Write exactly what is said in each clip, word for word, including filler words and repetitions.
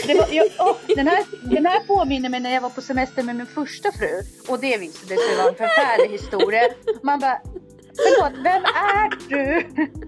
Det var, jag, åh, den, här, den här påminner mig när jag var på semester med min första fru. Och det visade sig vara en förfärlig historia. Man bara, förlåt, vem är du?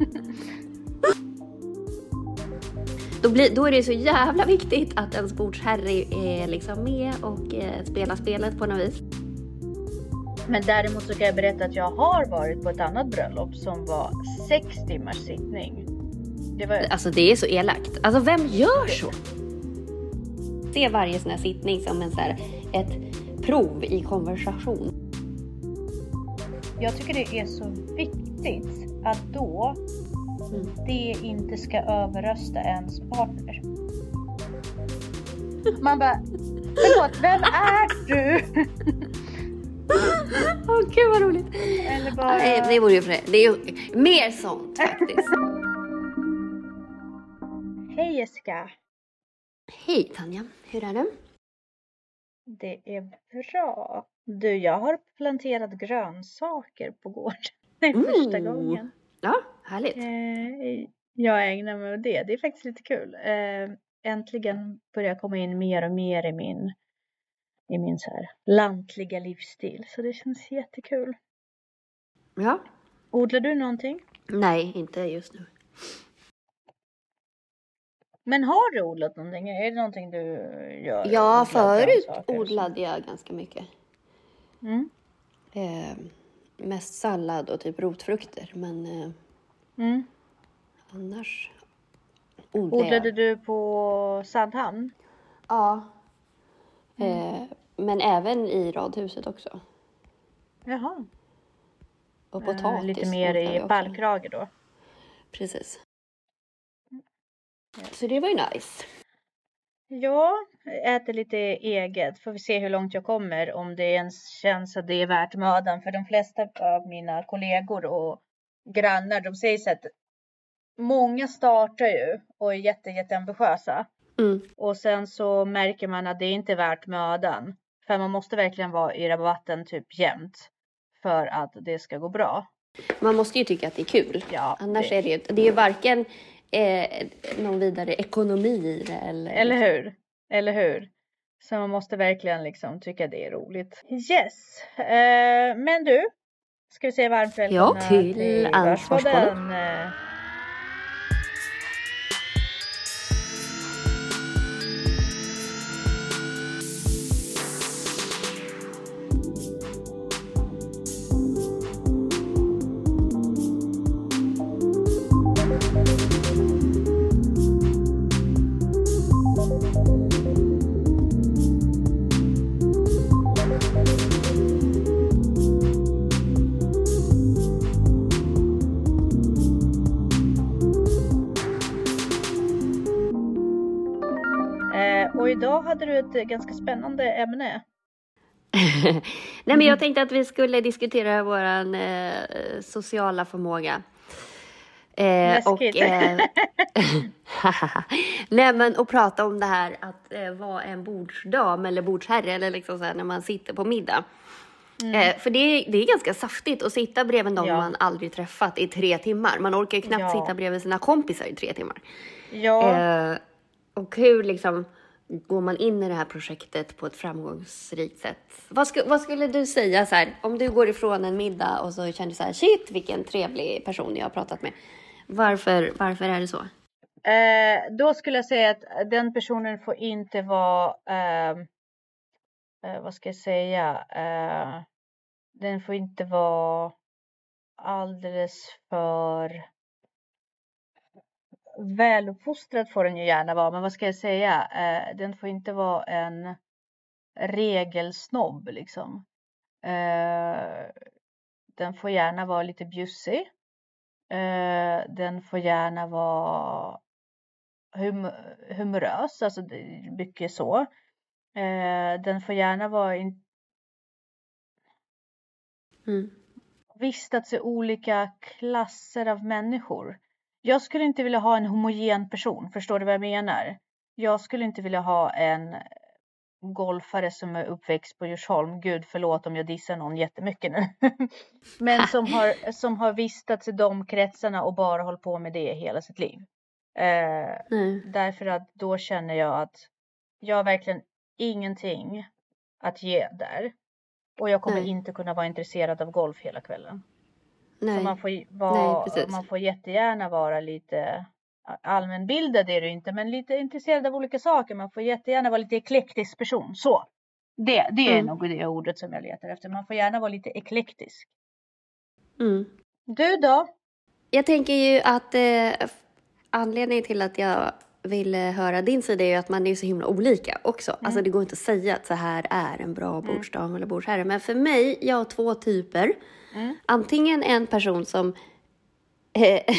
Då, blir, då är det så jävla viktigt att ens bordsherre är liksom med och eh, spelar spelet på något vis. Men däremot så kan jag berätta att jag har varit på ett annat bröllop som var sex timmars sittning. Det var... Alltså det är så elakt. Alltså vem gör så? Se varje sån här sittning som en så här, ett prov i konversation. Jag tycker det är så viktigt att då mm. det inte ska överrösta ens partner. Man bara, förlåt, vem är du? Åh oh, gud vad roligt. Eller bara... Nej, det vore ju för det. Det är ju mer sånt faktiskt. Hej Jessica. Hej Tanja, hur är det? Det är bra. Du, jag har planterat grönsaker på gården. Det är första mm. gången. Ja, härligt. Eh, jag ägnar mig åt det. Det är faktiskt lite kul. Eh, äntligen börjar komma in mer och mer i min, i min så här lantliga livsstil. Så det känns jättekul. Ja. Odlar du någonting? Nej, inte just nu. Men har du odlat någonting? Är det någonting du gör? Ja, förut odlade jag ganska mycket. Mm. Eh, mest sallad och typ rotfrukter. Men eh, mm. annars odlade Odlade jag. Du på Sandhamn? Ja. Mm. Eh, men även i radhuset också. Jaha. Och potatis. Eh, lite mer i pallkrage då? Precis. Så det var ju nice. Ja, äter lite eget. Får vi se hur långt jag kommer. Om det ens känns att det är värt mödan. För de flesta av mina kollegor och grannar, de säger så att många startar ju och är jätte, jätteambitiösa. Mm. Och sen så märker man att det inte är värt mödan. För man måste verkligen vara i rabatten typ jämt. För att det ska gå bra. Man måste ju tycka att det är kul. Ja, Annars det... är det ju, det är ju varken eh, någon vidare ekonomi i det. Eller, eller hur? Eller hur? Så man måste verkligen liksom tycka det är roligt. Yes. Eh, men du, ska vi säga varmt välkomna ja, till, till Ansvarspodden. Eh, Och idag hade du ett ganska spännande ämne. Nej, men jag tänkte att vi skulle diskutera våran eh, sociala förmåga. Eh, Läskigt. Och, eh, nej, men och prata om det här att eh, vara en bordsdam eller bordsherre eller liksom så här, när man sitter på middag. Mm. Eh, för det är, det är ganska saftigt att sitta bredvid någon ja. man aldrig träffat i tre timmar. Man orkar ju knappt ja. sitta bredvid sina kompisar i tre timmar. Ja. Eh, och hur liksom går man in i det här projektet på ett framgångsrikt sätt? Vad, sku, vad skulle du säga så här, om du går ifrån en middag och så känner du så här, shit vilken trevlig person jag har pratat med. Varför, varför är det så? Eh, då skulle jag säga att den personen får inte vara, eh, eh, vad ska jag säga, eh, den får inte vara alldeles för väluppfostrad, får den ju gärna vara, men vad ska jag säga, eh, den får inte vara en regelsnobb liksom. Eh, den får gärna vara lite bjussig. Eh, den får gärna vara hum- humorös, alltså mycket så. Eh, den får gärna vara in- mm. vistats i olika klasser av människor. Jag skulle inte vilja ha en homogen person, förstår du vad jag menar? Jag skulle inte vilja ha en golfare som är uppväxt på Djursholm. Gud förlåt om jag dissar någon jättemycket nu. Men som har, som har vistats i de kretsarna och bara hållit på med det hela sitt liv. Eh, mm. Därför att då känner jag att jag har verkligen ingenting att ge där. Och jag kommer Nej. inte kunna vara intresserad av golf hela kvällen. Nej. Så man får, vara, Nej, man får jättegärna vara lite allmänbildad, är det inte, men lite intresserad av olika saker. Man får jättegärna vara lite eklektisk person. Så, det, det är mm. nog det ordet som jag letar efter. Man får gärna vara lite eklektisk. Mm. Du då? Jag tänker ju att eh, anledningen till att jag vill höra din sida är ju att man är så himla olika också. Mm. Alltså det går inte att säga att så här är en bra bordsdam mm. eller bordsherre. Men för mig, jag har två typer. Mm. Antingen en person som eh,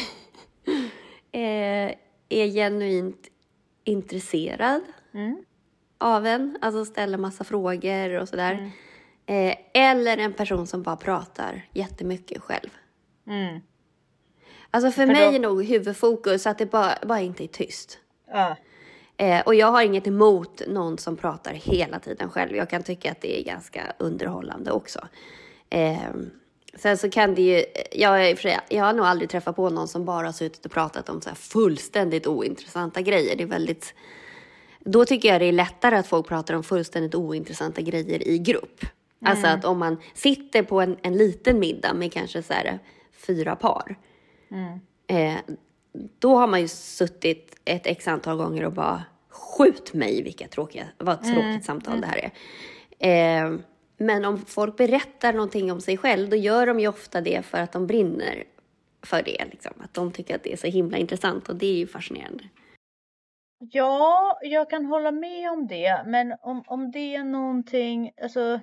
är genuint intresserad mm. av en. Alltså ställer massa frågor och sådär. Mm. Eh, eller en person som bara pratar jättemycket själv. Mm. Alltså för, för mig då... är nog huvudfokus att det bara, bara inte är tyst. Uh. Eh, och jag har inget emot någon som pratar hela tiden själv. Jag kan tycka att det är ganska underhållande också. Eh, sen så kan det ju... Jag, är, jag har nog aldrig träffat på någon som bara har suttit och pratat om så här fullständigt ointressanta grejer. Det är väldigt... Då tycker jag det är lättare att folk pratar om fullständigt ointressanta grejer i grupp. Mm. Alltså att om man sitter på en, en liten middag med kanske så här fyra par. Mm. Eh, då har man ju suttit ett x antal gånger och bara skjut mig vilka tråkiga, vad tråkigt mm. samtal det här är. Eh, men om folk berättar någonting om sig själv, då gör de ju ofta det för att de brinner för det. Liksom. Att de tycker att det är så himla intressant och det är ju fascinerande. Ja, jag kan hålla med om det. Men om, om det är någonting, alltså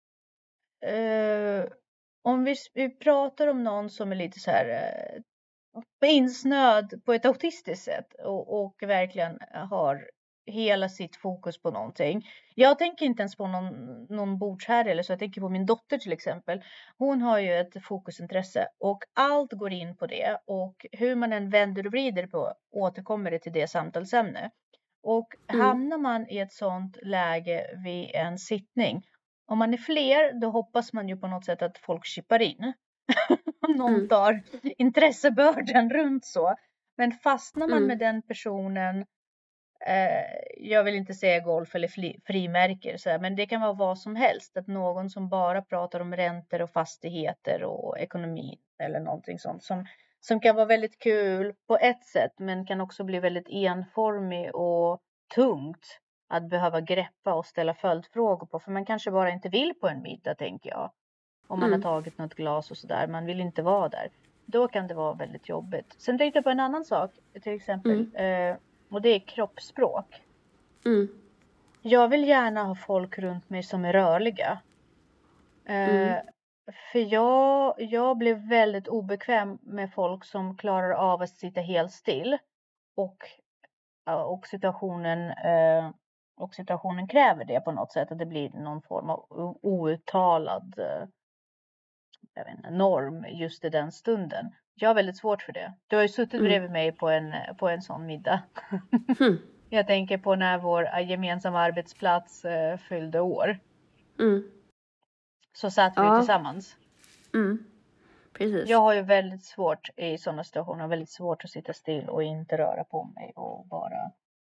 eh, om vi, vi pratar om någon som är lite så här eh, insnöd på ett autistiskt sätt och, och verkligen har hela sitt fokus på någonting. Jag tänker inte ens på någon, någon bordsherre eller så. Jag tänker på min dotter till exempel. Hon har ju ett fokusintresse och allt går in på det. Och hur man än vänder och vrider på återkommer det till det samtalsämne. Och mm. hamnar man i ett sånt läge vid en sittning. Om man är fler, då hoppas man ju på något sätt att folk chippar in. Någon mm. tar intressebörden runt så. Men fastnar man mm. med den personen, eh, jag vill inte säga golf eller fri, frimärker, så här, men det kan vara vad som helst. Att någon som bara pratar om räntor och fastigheter och ekonomi eller någonting sånt. Som, som kan vara väldigt kul på ett sätt, men kan också bli väldigt enformig och tungt. Att behöva greppa och ställa följdfrågor på. För man kanske bara inte vill på en middag, tänker jag. Om man mm. har tagit något glas och sådär. Man vill inte vara där. Då kan det vara väldigt jobbigt. Sen tänkte jag på en annan sak. Till exempel. Mm. Eh, och det är kroppsspråk. Mm. Jag vill gärna ha folk runt mig som är rörliga. Eh, mm. För jag, jag blev väldigt obekväm med folk som klarar av att sitta helt still. Och, och situationen... Eh, Och situationen kräver det på något sätt. Att det blir någon form av outtalad jag vet inte, norm just i den stunden. Jag har väldigt svårt för det. Du har ju suttit mm. bredvid mig på en, på en sån middag. Mm. Jag tänker på när vår gemensamma arbetsplats eh, fyllde år. Mm. Så satt vi ja. tillsammans. Mm. Precis. Jag har ju väldigt svårt i sådana situationer. Väldigt svårt att sitta still och inte röra på mig. Och bara...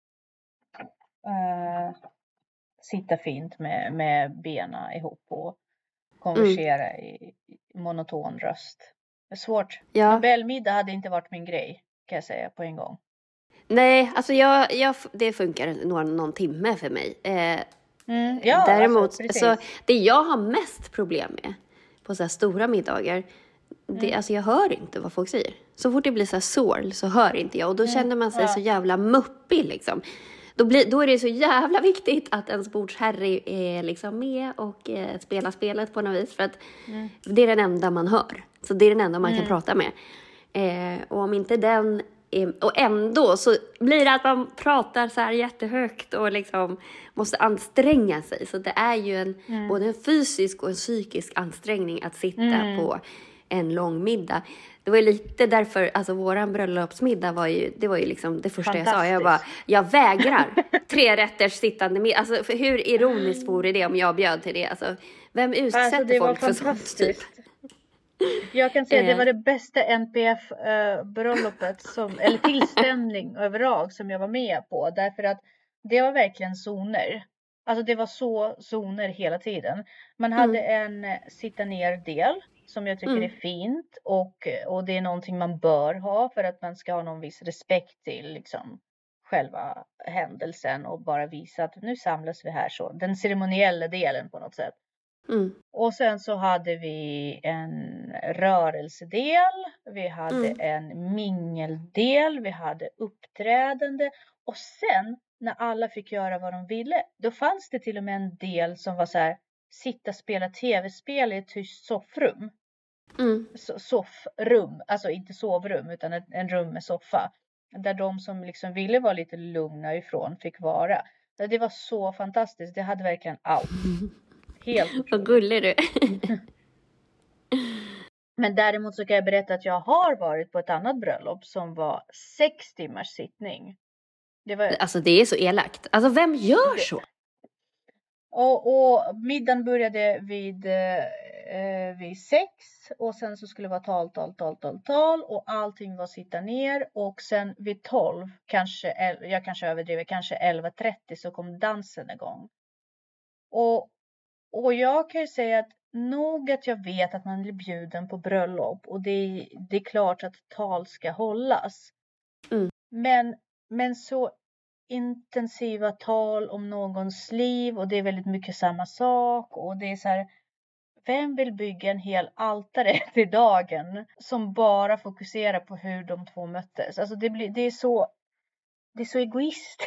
Uh, sitta fint med, med benen ihop och konversera mm. i, i monoton röst. Det är svårt. Ja. Nobelmiddag hade inte varit min grej, kan jag säga på en gång. Nej, alltså jag, jag, det funkar någon, någon timme för mig. Eh, mm. ja, däremot, alltså, så det jag har mest problem med på så här stora middagar, det, mm. alltså jag hör inte vad folk säger. Så fort det blir så här sorl så hör inte jag. Och då mm. känner man sig ja. så jävla muppig liksom. Då, blir, då är det så jävla viktigt att ens bordsherre är liksom med och eh, spelar spelet på något vis. För att mm. det är den enda man hör. Så det är den enda man mm. kan prata med. Eh, och om inte den... Är, och ändå så blir det att man pratar så här jättehögt och liksom måste anstränga sig. Så det är ju en, mm. både en fysisk och en psykisk ansträngning att sitta mm. på en lång middag. Det var ju lite därför, alltså våran bröllopsmiddag var ju, det var ju liksom det första jag sa. Jag bara, jag vägrar tre rätters sittande middag. Alltså för hur ironiskt vore det om jag bjöd till det? Alltså, vem utsätter alltså, folk för sånt typ? Jag kan säga att det var det bästa N P F-bröllopet, som, eller tillställning överlag som jag var med på. Därför att det var verkligen zoner. Alltså det var så zoner hela tiden. Man hade mm. en sitta ner del som jag tycker mm. är fint. Och, och det är någonting man bör ha för att man ska ha någon viss respekt till liksom själva händelsen. Och bara visa att nu samlas vi här så. Den ceremoniella delen på något sätt. Mm. Och sen så hade vi en rörelsedel. Vi hade mm. en mingeldel. Vi hade uppträdande. Och sen när alla fick göra vad de ville. Då fanns det till och med en del som var så här. Sitta och spela tv-spel i ett tyst soffrum. Mm. So- soffrum. Alltså inte sovrum utan ett, en rum med soffa. Där de som liksom ville vara lite lugna ifrån fick vara. Det var så fantastiskt. Det hade verkligen allt. Helt vad gullig du. Men däremot så kan jag berätta att jag har varit på ett annat bröllop som var sex timmars sittning. Det var... Alltså det är så elakt. Alltså vem gör så? Och, och middagen började vid, eh, vid sex. Och sen så skulle det vara tal, tal, tal, tal, tal. Och allting var sitta ner. Och sen vid tolv, kanske, jag kanske överdriver, kanske elva trettio så kom dansen igång. Och Och jag kan ju säga att nog att jag vet att man blir bjuden på bröllop. Och det är, det är klart att tal ska hållas. Mm. Men, men så intensiva tal om någons liv. Och det är väldigt mycket samma sak. Och det är så här. Vem vill bygga en hel altare till dagen. Som bara fokuserar på hur de två möttes. Alltså det, blir, det är så. Det är så egoistiskt.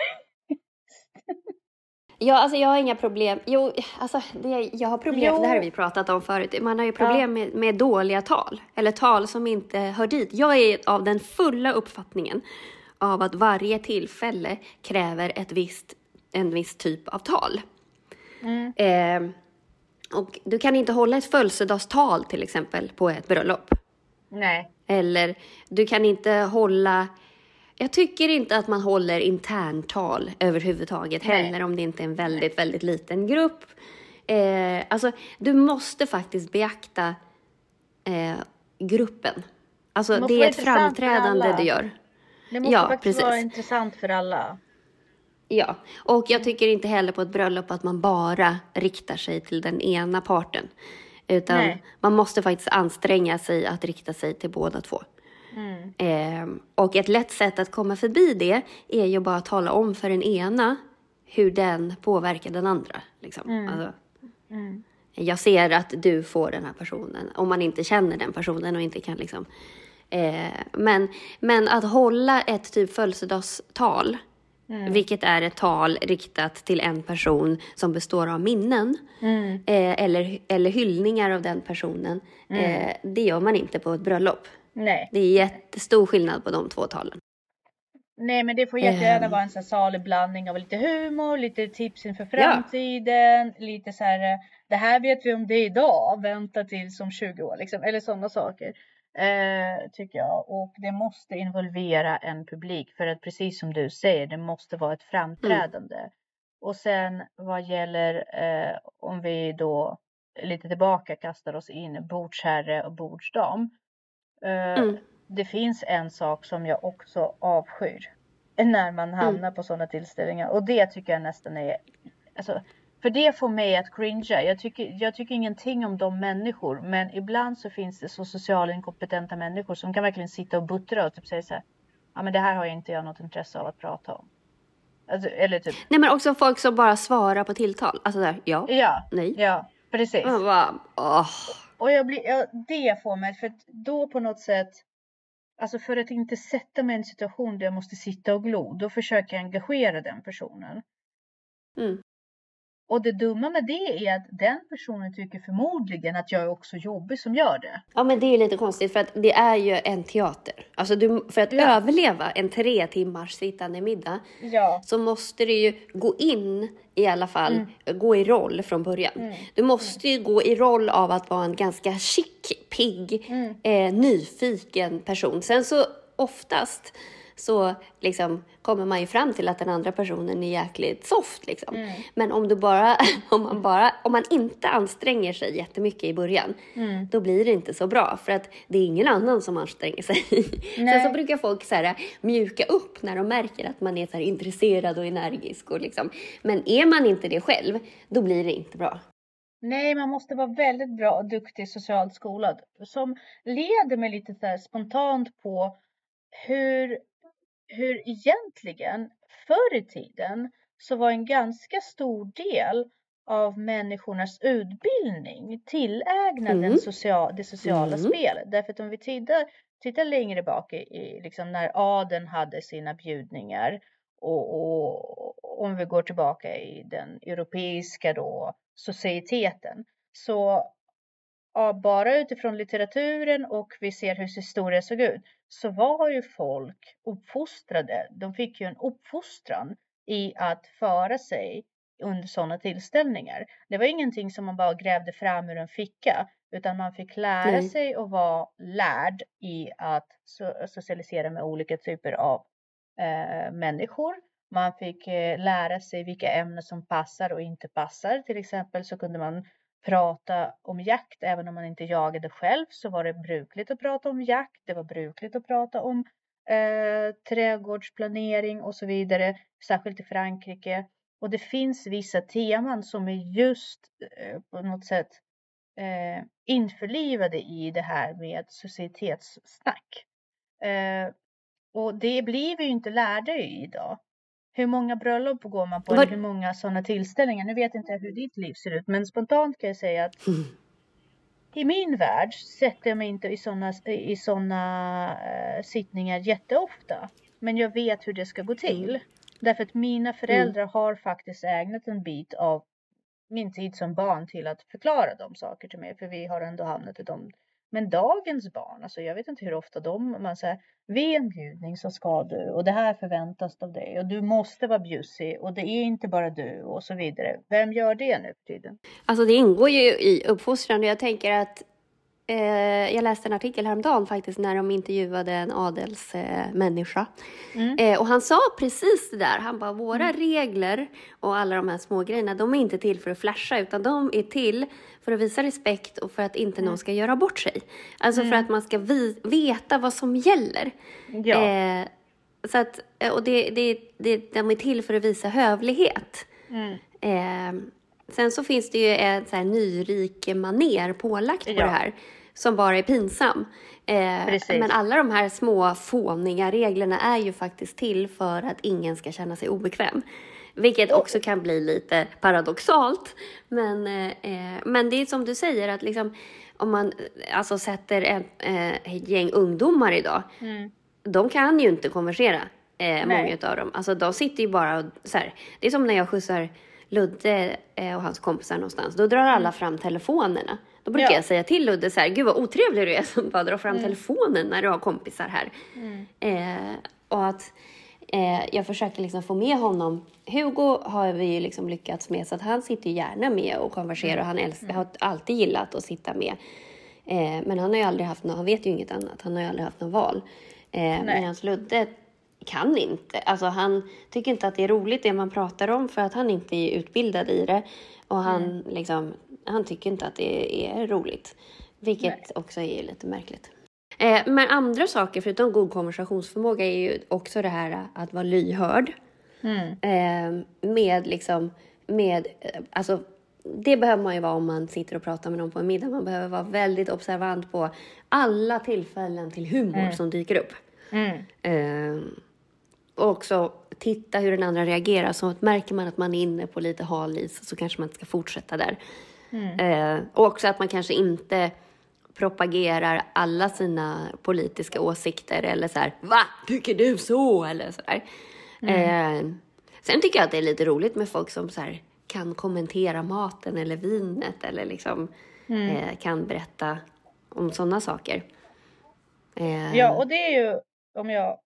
Ja, alltså jag har inga problem. Jo, alltså det, jag har problem. Jo. Det här har vi pratat om förut. Man har ju problem ja. med, med dåliga tal. Eller tal som inte hör dit. Jag är av den fulla uppfattningen av att varje tillfälle kräver ett visst, en viss typ av tal. Mm. Eh, och du kan inte hålla ett födelsedagstal till exempel på ett bröllop. Nej. Eller du kan inte hålla... Jag tycker inte att man håller interntal överhuvudtaget heller. Nej. Om det inte är en väldigt, väldigt liten grupp. Eh, alltså, du måste faktiskt beakta eh, gruppen. Alltså, det, det är ett framträdande du gör. Det måste ja, faktiskt precis. vara intressant för alla. Ja, och jag tycker inte heller på ett bröllop att man bara riktar sig till den ena parten. Utan Nej. man måste faktiskt anstränga sig att rikta sig till båda två. Mm. Eh, och ett lätt sätt att komma förbi det är ju bara att tala om för den ena hur den påverkar den andra. Liksom. Mm. Alltså, mm. Jag ser att du får den här personen. Om man inte känner den personen och inte kan liksom... Eh, men, men att hålla ett typ födelsedagstal... Mm. Vilket är ett tal riktat till en person som består av minnen. Mm. Eh, eller, eller hyllningar av den personen. Mm. Eh, det gör man inte på ett bröllop. Nej. Det är jättestor skillnad på de två talen. Nej, men det får jättegärna um. vara en så här salig blandning av lite humor, lite tips inför framtiden, ja. lite så här, det här vet vi om det idag, vänta till som tjugo år liksom, eller sådana saker. Eh, tycker jag. Och det måste involvera en publik, för att precis som du säger, det måste vara ett framträdande. Mm. Och sen vad gäller eh, om vi då lite tillbaka kastar oss in bordsherre och bordsdam. Uh, mm. Det finns en sak som jag också avskyr när man hamnar mm. på sådana tillställningar. Och det tycker jag nästan är... Alltså, för det får mig att cringea. Jag tycker, jag tycker ingenting om de människor. Men ibland så finns det så socialt inkompetenta människor som kan verkligen sitta och buttra och typ säga så här. Ja, men det här har jag inte jag något intresse av att prata om. Alltså, eller typ... Nej, men också folk som bara svarar på tilltal. Alltså där, ja, ja nej. Ja, precis. Och, bara, oh. och jag blir, ja, det får mig, för då på något sätt, alltså för att inte sätta mig i en situation där jag måste sitta och glo, då försöker jag engagera den personen. Mm. Och det dumma med det är att den personen tycker förmodligen att jag är också jobbig som gör det. Ja, men det är lite konstigt för att det är ju en teater. Alltså du, för att ja. överleva en tre timmars sittande middag ja. så måste du ju gå in i alla fall, mm. gå i roll från början. Mm. Du måste ju gå i roll av att vara en ganska chic, pigg, mm. eh, nyfiken person. Sen så oftast så liksom kommer man ju fram till att den andra personen är jäkligt soft liksom. Mm. Men om du bara, om man bara, om man inte anstränger sig jättemycket i början, Mm. då blir det inte så bra. För att det är ingen annan som anstränger sig. Nej. Sen så brukar folk så här, mjuka upp när de märker att man är så här intresserad och energisk. Och liksom. Men är man inte det själv, då blir det inte bra. Nej, man måste vara väldigt bra och duktig socialt skolad. Som leder mig lite så här spontant på hur, hur egentligen förr i tiden så var en ganska stor del av människornas utbildning tillägnad Mm. den social, det sociala Mm. spelet. Därför att om vi tittar, tittar längre bak i, i liksom när adeln hade sina bjudningar och, och om vi går tillbaka i den europeiska då, societeten, så ja, bara utifrån litteraturen och vi ser hur historia såg ut, så var ju folk uppfostrade. De fick ju en uppfostran i att föra sig under sådana tillställningar. Det var ingenting som man bara grävde fram ur en ficka, utan man fick lära Nej. sig och vara lärd i att so- socialisera med olika typer av eh, människor. Man fick eh, lära sig vilka ämnen som passar och inte passar. Till exempel så kunde man prata om jakt även om man inte jagade själv, så var det brukligt att prata om jakt. Det var brukligt att prata om eh, trädgårdsplanering och så vidare, särskilt i Frankrike. Och det finns vissa teman som är just eh, på något sätt eh, införlivade i det här med societetssnack. Eh, och det blir vi ju inte lärda i idag. Hur många bröllop går man på? Var- Eller hur många sådana tillställningar? Nu vet inte jag hur ditt liv ser ut. Men spontant kan jag säga att Mm. i min värld sätter jag mig inte i sådana i såna, eh, sittningar jätteofta. Men jag vet hur det ska gå till. Mm. Därför att mina föräldrar har faktiskt ägnat en bit av min tid som barn till att förklara de saker till mig. För vi har ändå hamnat i dem. Men dagens barn, alltså jag vet inte hur ofta de, man säger, vid en bjudning så ska du och det här förväntas av dig och du måste vara bjussig och det är inte bara du och så vidare. Vem gör det nu för tiden? Alltså det ingår ju i uppfostran. Jag tänker att eh, jag läste en artikel häromdagen faktiskt när de intervjuade en adelsmänniska. Eh, människa. Mm. eh, och han sa precis det där. Han bara, våra mm. regler och alla de här små grejerna, de är inte till för att flasha, utan de är till för att visa respekt och för att inte mm. någon ska göra bort sig. Alltså mm. för att man ska vi- veta vad som gäller. Ja. Eh, så att, och det, det, det, de är till för att visa hövlighet. Mm. Eh, sen så finns det ju ett så här nyrik maner pålagt på Ja. det här som bara är pinsam. Eh, men alla de här små fåniga reglerna är ju faktiskt till för att ingen ska känna sig obekväm. Vilket också kan bli lite paradoxalt. Men, eh, men det är som du säger att liksom, om man alltså sätter ett, eh, ett gäng ungdomar idag. Mm. De kan ju inte konversera, eh, många av dem. Alltså de sitter ju bara och så här. Det är som när jag skjutsar Ludde eh, och hans kompisar någonstans. Då drar alla fram telefonerna. Då brukar Ja. jag säga till Ludde så här, gud vad otrevlig du är som bara drar fram Mm. telefonen när du har kompisar här. Mm. Eh, och att eh, jag försöker liksom få med honom. Hugo har vi ju liksom lyckats med, så att han sitter ju gärna med och konverserar. Och han älskar, har alltid gillat att sitta med. Eh, men han har ju aldrig haft något, han vet ju inget annat. Han har ju aldrig haft något val. Eh, medan Ludde kan inte. Alltså han tycker inte att det är roligt det man pratar om, för att han inte är utbildad i det. Och han, mm. liksom, han tycker inte att det är roligt. Vilket Nej. också är lite märkligt. Eh, men andra saker förutom god konversationsförmåga är ju också det här att vara lyhörd. Mm. Eh, med liksom, med, alltså det behöver man ju vara om man sitter och pratar med någon på en middag. Man behöver vara väldigt observant på alla tillfällen till humor mm. som dyker upp. Mm. Eh, och också titta hur den andra reagerar. Så märker man att man är inne på lite hal is, så kanske man ska fortsätta där. Mm. Eh, och också att man kanske inte propagerar alla sina politiska åsikter. Eller så här, va? Tycker du så? Eller så där. Mm. Eh, sen tycker jag att det är lite roligt med folk som så här kan kommentera maten eller vinet. Eller liksom mm. eh, kan berätta om sådana saker. Eh. Ja, och det är ju, om jag...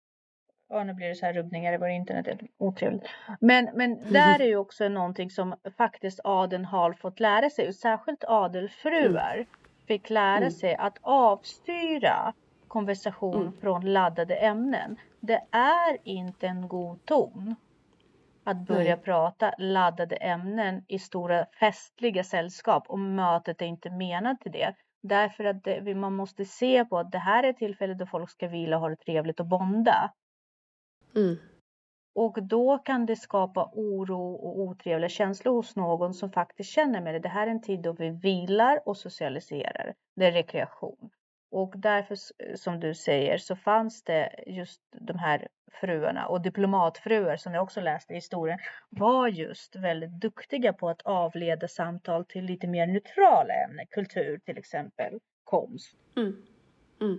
Ja, nu blir det så här rubbningar i vår internet. Det är otrevligt. Men, men mm. där är ju också någonting som faktiskt adeln har fått lära sig. Och särskilt adelfruar mm. fick lära mm. sig att avstyra konversation Mm. från laddade ämnen. Det är inte en god ton att börja Nej. prata laddade ämnen i stora festliga sällskap, och mötet är inte menat till det. Därför att det, man måste se på att det här är ett tillfälle då folk ska vila och ha det trevligt och bonda. Mm. Och då kan det skapa oro och otrevliga känslor hos någon som faktiskt känner med det. Det här är en tid då vi vilar och socialiserar. Det är rekreation. Och därför, som du säger, så fanns det just de här fruarna. Och diplomatfruar, som jag också läste i historien, var just väldigt duktiga på att avleda samtal till lite mer neutrala ämnen. Kultur till exempel, konst. Mm. Mm.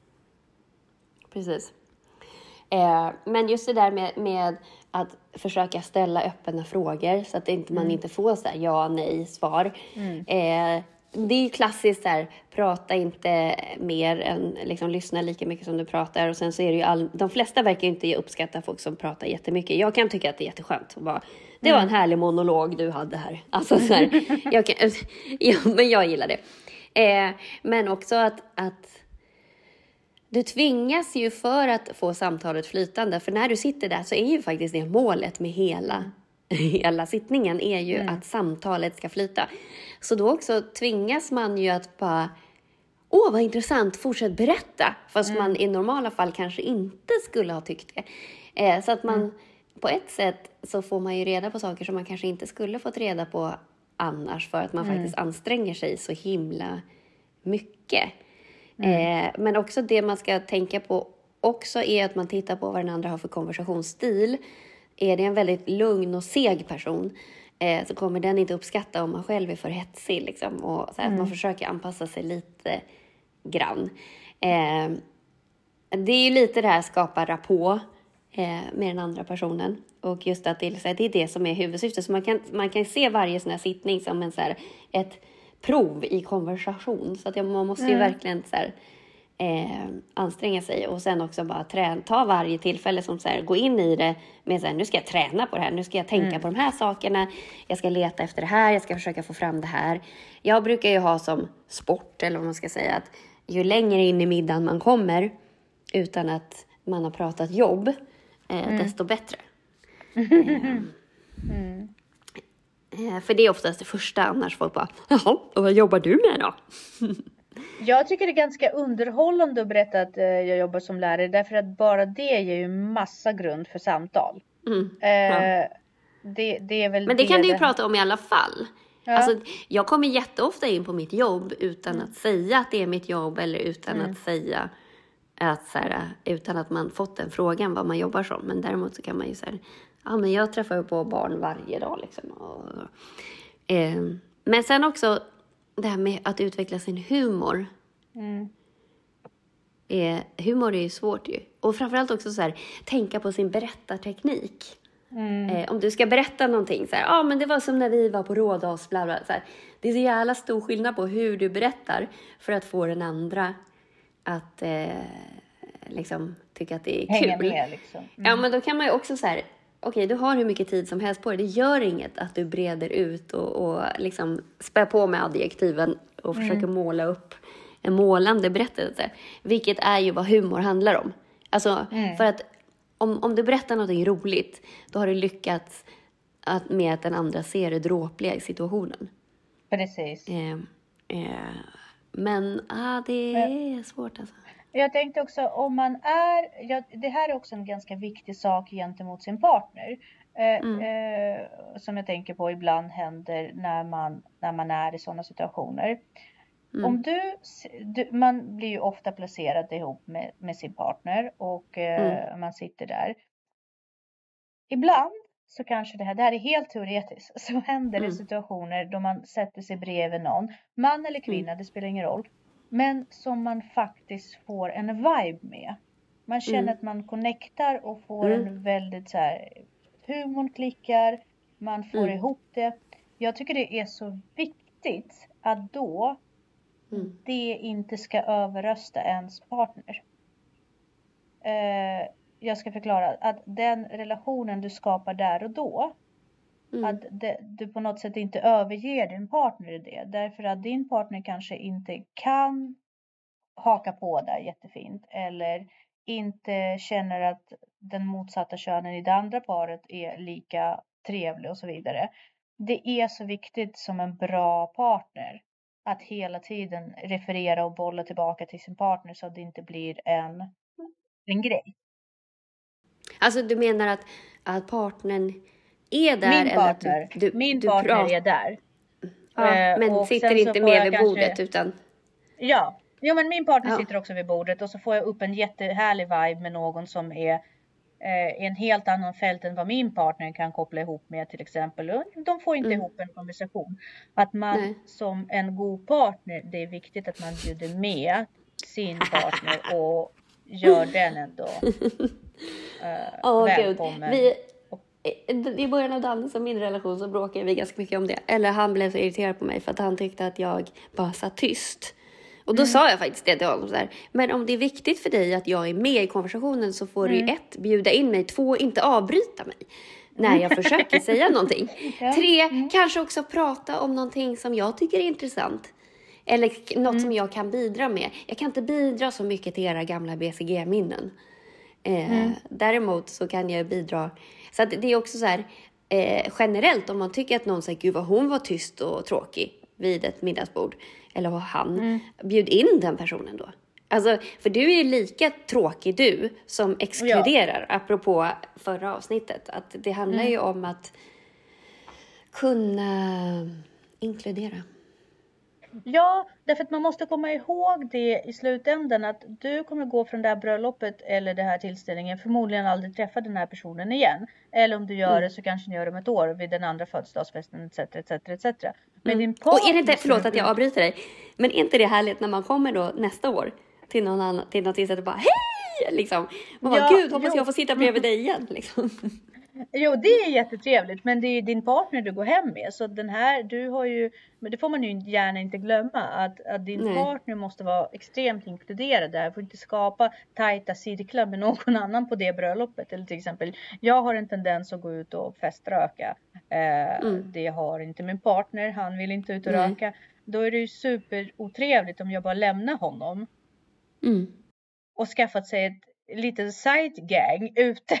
Precis. Eh, men just det där med, med att försöka ställa öppna frågor så att inte, man Mm. inte får så här ja, nej, svar. Mm. Eh, det är ju klassiskt där, prata inte mer än, liksom lyssna lika mycket som du pratar. Och sen så är det ju all, de flesta verkar ju inte uppskatta folk som pratar jättemycket. Jag kan tycka att det är jätteskönt att bara, det var en härlig monolog du hade här. Alltså så här, jag kan, ja, men jag gillar det. Eh, men också att, att du tvingas ju för att få samtalet flytande. För när du sitter där så är ju faktiskt det målet med hela, hela sittningen är ju Mm. att samtalet ska flyta. Så då också tvingas man ju att bara, åh vad intressant, fortsätt berätta. Fast Mm. man i normala fall kanske inte skulle ha tyckt det. Eh, så att man Mm. på ett sätt så får man ju reda på saker som man kanske inte skulle fått reda på annars. För att man Mm. faktiskt anstränger sig så himla mycket. Mm. Eh, men också det man ska tänka på också är att man tittar på vad den andra har för konversationsstil. Är det en väldigt lugn och seg person eh, så kommer den inte uppskatta om man själv är för hetsig. Liksom, och så här, Mm. att man försöker anpassa sig lite grann. Eh, det är ju lite det här skapa rapport eh, med den andra personen. Och just att det är, så här, det är det som är huvudsyftet. Så man kan, man kan se varje sån här sittning som en, så här, ett prov i konversation. Så att man måste ju Mm. verkligen så här, eh, anstränga sig. Och sen också bara träna, ta varje tillfälle som så här, gå in i det med så här, nu ska jag träna på det här. Nu ska jag tänka Mm. på de här sakerna. Jag ska leta efter det här. Jag ska försöka få fram det här. Jag brukar ju ha som sport, eller vad man ska säga, att ju längre in i middagen man kommer utan att man har pratat jobb, eh, Mm. desto bättre. Mm. Eh, för det är oftast det första, annars folk bara, jaha, och vad jobbar du med då? Jag tycker det är ganska underhållande att berätta att eh, jag jobbar som lärare. Därför att bara det ger ju massa grund för samtal. Mm. Eh, Ja. det, det är väl Men det kan du ju det- prata om i alla fall. Ja. Alltså, jag kommer jätteofta in på mitt jobb utan Mm. att säga att det är mitt jobb. Eller utan Mm. att säga att så här, utan att man fått den frågan vad man jobbar som. Men däremot så kan man ju säga, ja men jag träffar ju på barn varje dag liksom. Och, eh, men sen också det här med att utveckla sin humor. Mm. Eh, humor är ju svårt ju. Och framförallt också så här, tänka på sin berättarteknik. Mm. Eh, om du ska berätta någonting så här, ja ah, men det var som när vi var på Rhodos, bla bla, så här. Det är så jävla stor skillnad på hur du berättar för att få den andra att eh, liksom tycka att det är Hänga kul. med liksom. Mm. Ja, men då kan man ju också så här, okej, okay, du har hur mycket tid som helst på dig. Det gör inget att du breder ut och, och liksom spär på med adjektiven och Mm. försöker måla upp en målande berättelse. Vilket är ju vad humor handlar om. Alltså, Mm. för att om, om du berättar någonting roligt, då har du lyckats att, med att den andra ser det dråpliga i situationen. Precis. Eh, eh, men ah, det är svårt alltså. Jag tänkte också om man är, ja, det här är också en ganska viktig sak gentemot sin partner. Eh, Mm. eh, som jag tänker på ibland händer när man, när man är i sådana situationer. Mm. Om du, du, man blir ju ofta placerad ihop med, med sin partner och eh, Mm. man sitter där. Ibland så kanske det här, det här är helt teoretiskt, så händer det Mm. situationer då man sätter sig bredvid någon, man eller kvinna, det spelar ingen roll, men som man faktiskt får en vibe med. Man känner Mm. att man connectar och får Mm. en väldigt så här, humorn klickar, man får Mm. ihop det. Jag tycker det är så viktigt att då Mm. det inte ska överrösta ens partner. Eh, jag ska förklara att den relationen du skapar där och då, Mm. att det, du på något sätt inte överger din partner i det. Därför att din partner kanske inte kan haka på där jättefint. Eller inte känner att den motsatta könen i det andra paret är lika trevlig och så vidare. Det är så viktigt som en bra partner att hela tiden referera och bolla tillbaka till sin partner så att det inte blir en, en grej. Alltså du menar att, att partnern är där? Min partner, eller att du, du, min du partner pratar... är där. Ja, men och sitter inte med vid bordet kanske... utan... Ja, jo, men min partner ja. sitter också vid bordet och så får jag upp en jättehärlig vibe med någon som är eh, en helt annan fält än vad min partner kan koppla ihop med till exempel. De får inte mm. ihop en konversation. Att man Nej. Som en god partner, det är viktigt att man bjuder med sin partner och gör den ändå eh, oh, välkommen. Vi... I början av Dannes och min relation så bråkade vi ganska mycket om det. Eller han blev så irriterad på mig för att han tyckte att jag bara satt tyst. Och då mm. sa jag faktiskt det till honom så här. Men om det är viktigt för dig att jag är med i konversationen så får mm. du ett, bjuda in mig. Två, inte avbryta mig när jag försöker säga någonting. Ja. Tre, mm. kanske också prata om någonting som jag tycker är intressant. Eller något mm. som jag kan bidra med. Jag kan inte bidra så mycket till era gamla B C G-minnen. Eh, mm. Däremot så kan jag bidra. Så att det är också så här eh, generellt om man tycker att någon säger gud vad hon var tyst och tråkig vid ett middagsbord. Eller vad han. Mm. Bjud in den personen då. Alltså, för du är ju lika tråkig du som exkluderar. Ja. Apropå förra avsnittet. Att det handlar mm. ju om att kunna inkludera. Ja, därför att man måste komma ihåg det i slutändan att du kommer gå från det här bröllopet eller det här tillställningen förmodligen aldrig träffa den här personen igen. Eller om du gör mm. det så kanske ni gör det om ett år vid den andra födelsedagsfesten etc. etc, etc. Men mm. din partner... Och är det inte, förlåt att jag avbryter dig, men är inte det härligt när man kommer då nästa år till någon annan, till något tillställning och bara hej! Liksom. Man bara, ja, gud hoppas jo. jag får sitta bredvid dig igen liksom. Jo, det är jättetrevligt, men det är din partner du går hem med. Så den här, du har ju, men det får man ju gärna inte glömma. Att, att din Nej. partner måste vara extremt inkluderad där. Får inte skapa tajta cirklar med någon annan på det bröllopet. Eller till exempel, jag har en tendens att gå ut och feströka. Eh, mm. Det har inte min partner, han vill inte ut och Nej. röka. Då är det ju superotrevligt om jag bara lämnar honom. Mm. Och skaffat sig ett litet side gang ute.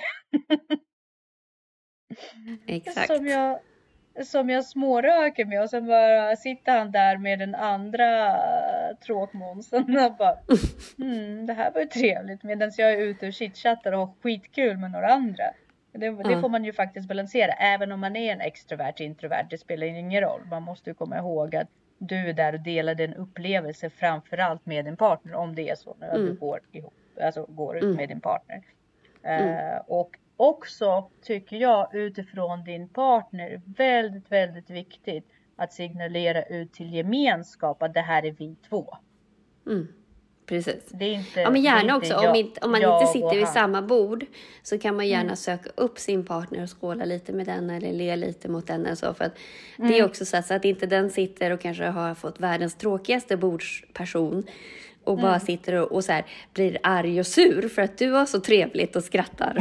Exakt. Som jag, som jag småröker med och sen bara sitter han där med den andra tråkmånsen och bara mm, det här var ju trevligt medan jag är ute och chitchattar och har skitkul med några andra. Det, mm. det får man ju faktiskt balansera även om man är en extrovert introvert, det spelar ingen roll. Man måste ju komma ihåg att du är där och delar den upplevelse framförallt med din partner om det är så när mm. du går ihop, alltså går ut mm. med din partner. Mm. Uh, och också tycker jag utifrån din partner väldigt, väldigt viktigt att signalera ut till gemenskap att det här är vi två. Mm, precis. Det är inte, ja, men gärna också. Jag, om, inte, om man inte sitter vid samma bord så kan man gärna mm. söka upp sin partner och skåla lite med den eller le lite mot den. Eller så, för att mm. det är också så att, så att inte den sitter och kanske har fått världens tråkigaste bordsperson. Och bara mm. sitter och, och så här, blir arg och sur för att du har så trevligt och skrattar.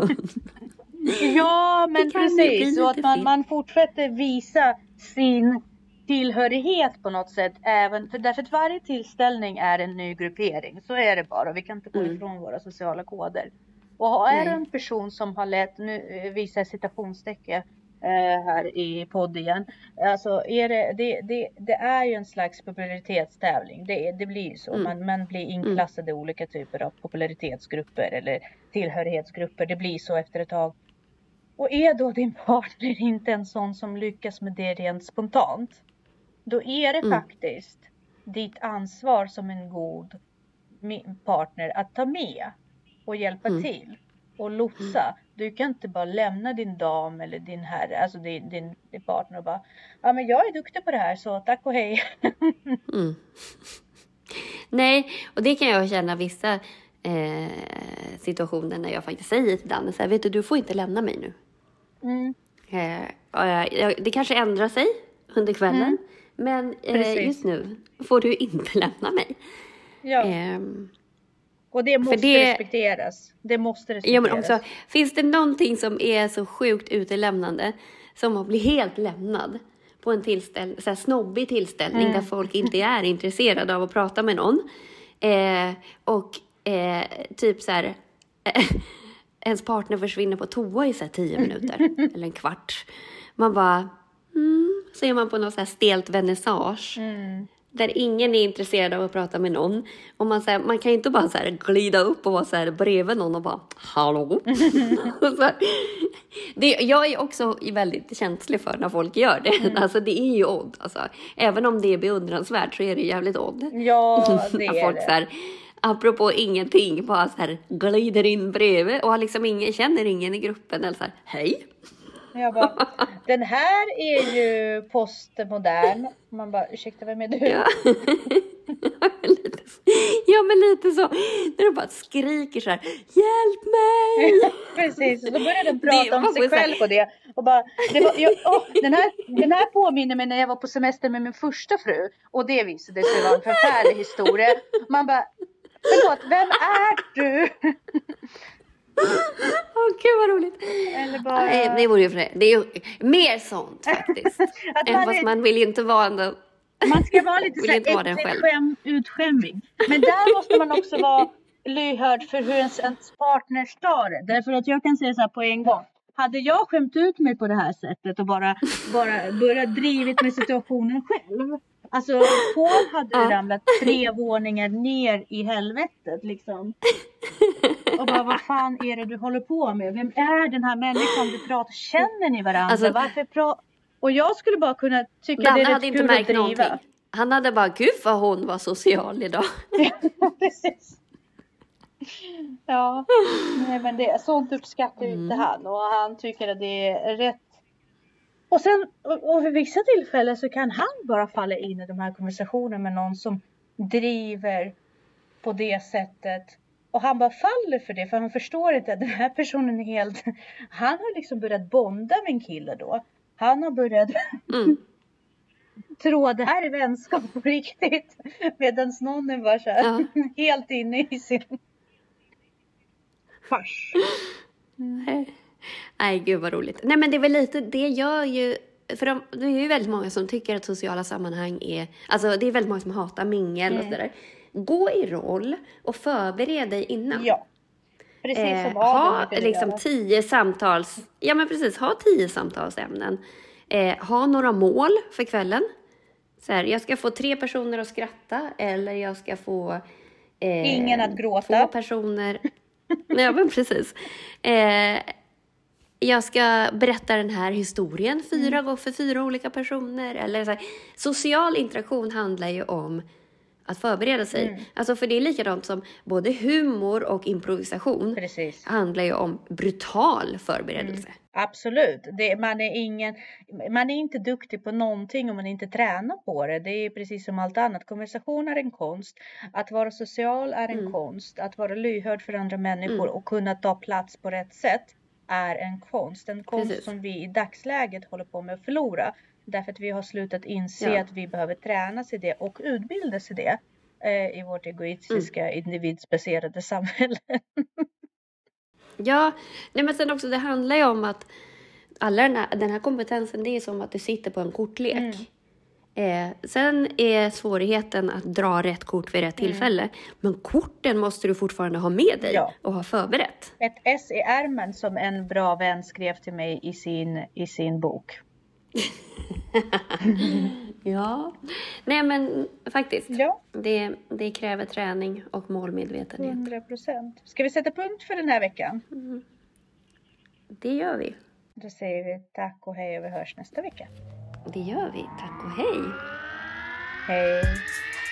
Ja, men precis. Så att man, man fortsätter visa sin tillhörighet på något sätt. Även, för därför att varje tillställning är en ny gruppering. Så är det bara. Vi kan inte gå mm. ifrån våra sociala koder. Och är det en person som har lätt, nu visar citationstecken här i podden igen. Alltså är det, det, det, det är ju en slags popularitetstävling. Det, det blir ju så. Mm. Man, man blir inklassade i mm. olika typer av popularitetsgrupper eller tillhörighetsgrupper. Det blir så efter ett tag. Och är då din partner inte en sån som lyckas med det rent spontant, då är det mm. faktiskt ditt ansvar som en god partner att ta med och hjälpa mm. till och lotsa. Du kan inte bara lämna din dam eller din herre, alltså din, din, din partner och bara, ja men jag är duktig på det här så tack och hej. mm. Nej, och det kan jag känna vissa eh, situationer när jag faktiskt säger till Danne så här, vet du, du får inte lämna mig nu. Mm. Eh, det kanske ändrar sig under kvällen, mm. men eh, just nu får du inte lämna mig. Ja. Eh, Och det måste det, respekteras. Det måste respekteras. Ja, men också, finns det någonting som är så sjukt utelämnande som att bli helt lämnad på en tillställning, så här snobbig tillställning mm. där folk inte är intresserade av att prata med någon. Eh, och eh, typ så här... ens partner försvinner på toa i så här tio minuter. eller en kvart. Man bara... Mm, så är man på något så här stelt vernissage. Mm. Där ingen är intresserad av att prata med någon. Och man, så här, man kan ju inte bara så här glida upp och vara så här bredvid någon och bara hallå. och så här. Det, jag är också väldigt känslig för när folk gör det. Mm. Alltså det är ju odd. Alltså, även om det är beundransvärt så är det jävligt odd. Ja, det är folk, det. Så här, apropå ingenting, bara så här glider in bredvid och liksom ingen, känner ingen i gruppen. Eller så här, hej. Jag bara, den här är ju postmodern. Man bara, ursäkta, vem är du? Ja. lite så. Ja, men lite så. När de bara skriker så här, hjälp mig! Precis, och då började den prata det, om sig själv på det. Och bara, det var, jag, oh, den, här, den här påminner mig när jag var på semester med min första fru. Och det visade sig vara en förfärlig historia. Man bara, förlåt, vem är du? Åh oh, gud vad roligt. Eller bara... Nej, det vore ju för det. Det är ju mer sånt faktiskt. Att man man, är... man vill ju inte vara ändå. Man ska vara lite så här skäm, utskämmig. Men där måste man också vara lyhörd för hur ens, ens partner tar det. Därför att jag kan säga så här på en gång. Hade jag skämt ut mig på det här sättet och bara, bara börjat drivit med situationen själv. Alltså Paul hade ja. ramlat tre våningar ner i helvetet liksom. Och bara, vad fan är det du håller på med? Vem är den här människan du pratar? Känner ni varandra? Alltså, varför pratar... Och jag skulle bara kunna tycka Dan det är rätt kul att driva. Någonting. Han hade bara, gud vad hon var social idag. Precis. Ja, nej, men det, sånt uppskattar mm. inte han. Och han tycker att det är rätt. Och sen, och för vissa tillfällen så kan han bara falla in i de här konversationerna med någon som driver på det sättet. Och han bara faller för det, för han förstår inte att den här personen är helt... Han har liksom börjat bonda med en kille då. Han har börjat mm. tro att det här är vänskap på riktigt. Medan någon är bara så här, ja. helt inne i sin fars. Mm. Nej, gud vad roligt. Nej, men det är väl lite, det gör ju... För de, det är ju väldigt många som tycker att sociala sammanhang är... Alltså det är väldigt många som hatar mingel mm. och sådär. Gå i roll och förbered dig innan. Ja, precis som eh, Ha liksom göra. tio samtals... Ja, men precis. Ha tio samtalsämnen. Eh, ha några mål för kvällen. Så här, jag ska få tre personer att skratta. Eller jag ska få... Eh, Ingen att gråta. Två personer... Nej, men precis. Eh, jag ska berätta den här historien fyra gånger för fyra olika personer. Eller så här. Social interaktion handlar ju om att förbereda sig. Mm. Alltså för det är likadant som både humor och improvisation. Precis. Handlar ju om brutal förberedelse. Mm. Absolut. Det, man, är ingen, man är inte duktig på någonting om man inte tränar på det. Det är precis som allt annat. Konversation är en konst. Att vara social är en mm. konst. Att vara lyhörd för andra människor mm. och kunna ta plats på rätt sätt är en konst. En konst precis. Som vi i dagsläget håller på med att förlora. Därför att vi har slutat inse ja. Att vi behöver träna sig det och utbilda sig det eh, i vårt egoistiska mm. individsbaserade samhälle. Ja, nej men sen också det handlar ju om att alla den här, den här kompetensen, det är som att du sitter på en kortlek. Mm. Eh, sen är svårigheten att dra rätt kort vid rätt mm. tillfälle. Men korten måste du fortfarande ha med dig ja. Och ha förberett. Ett S i ärmen som en bra vän skrev till mig i sin, i sin bok. Ja, nej men faktiskt. Ja. Det, det kräver träning och målmedvetenhet. hundra procent. Ska vi sätta punkt för den här veckan? Mm. Det gör vi. Då säger vi tack och hej och vi hörs nästa vecka. Det gör vi. Tack och hej. Hej.